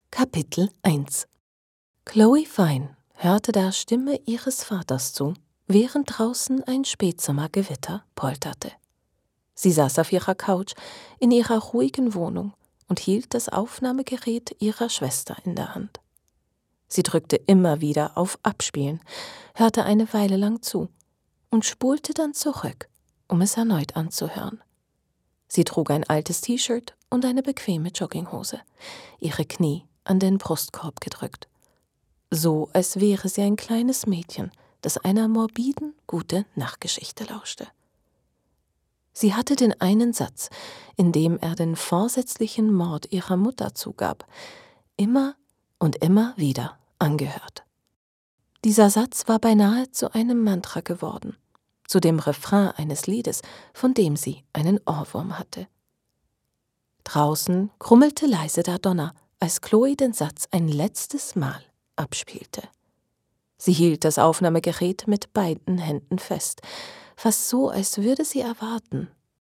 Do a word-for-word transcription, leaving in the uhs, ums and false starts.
Kapitel eins. Chloe Fine hörte der Stimme ihres Vaters zu, während draußen ein Spätsommergewitter polterte. Sie saß auf ihrer Couch in ihrer ruhigen Wohnung und hielt das Aufnahmegerät ihrer Schwester in der Hand. Sie drückte immer wieder auf Abspielen, hörte eine Weile lang zu und spulte dann zurück, um es erneut anzuhören. Sie trug ein altes T-Shirt und eine bequeme Jogginghose, ihre Knie an den Brustkorb gedrückt. So, als wäre sie ein kleines Mädchen, das einer morbiden Gute-Nacht-Geschichte lauschte. Sie hatte den einen Satz, in dem er den vorsätzlichen Mord ihrer Mutter zugab, immer und immer wieder angehört. Dieser Satz war beinahe zu einem Mantra geworden, zu dem Refrain eines Liedes, von dem sie einen Ohrwurm hatte. Draußen krummelte leise der Donner, als Chloe den Satz ein letztes Mal abspielte. Sie hielt das Aufnahmegerät mit beiden Händen fest, fast so, als würde sie erwarten,